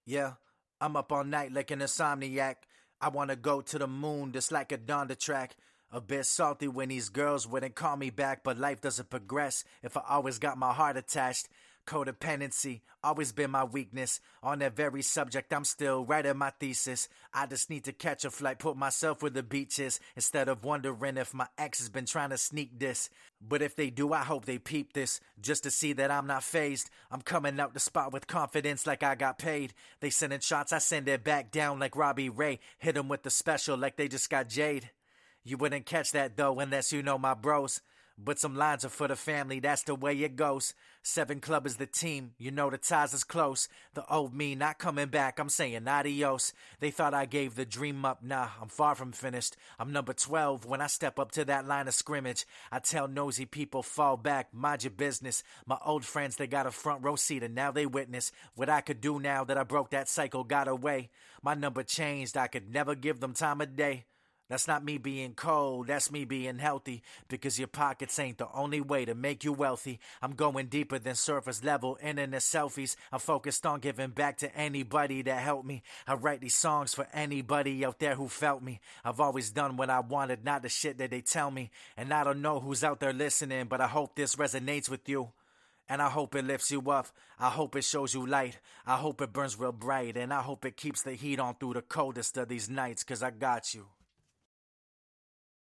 Yeah, I'm up all night like an insomniac. I wanna go to the moon just like a Donda track. A bit salty when these girls wouldn't call me back, but life doesn't progress if I always got my heart attached. Codependency, always been my weakness. On that very subject, I'm still writing my thesis. I just need to catch a flight, put myself where the beach is, instead of wondering if my ex has been trying to sneak this. But if they do, I hope they peep this, just to see that I'm not phased. I'm coming out the spot with confidence like I got paid. They sending shots, I send it back down like Robbie Ray. Hit 'em with the special like they just got Jade. You wouldn't catch that though unless you know my bros. But some lines are for the family, that's the way it goes. 7 Club is the team, you know the ties is close. The old me not coming back, I'm saying adios. They thought I gave the dream up, nah, I'm far from finished. I'm number 12 when I step up to that line of scrimmage. I tell nosy people fall back, mind your business. My old friends, they got a front row seat and now they witness what I could do now that I broke that cycle, got away. My number changed, I could never give them time of day. That's not me being cold, that's me being healthy. Because your pockets ain't the only way to make you wealthy. I'm going deeper than surface level internet selfies. I'm focused on giving back to anybody that helped me. I write these songs for anybody out there who felt me. I've always done what I wanted, not the shit that they tell me. And I don't know who's out there listening, but I hope this resonates with you. And I hope it lifts you up. I hope it shows you light. I hope it burns real bright. And I hope it keeps the heat on through the coldest of these nights, 'cause I got you.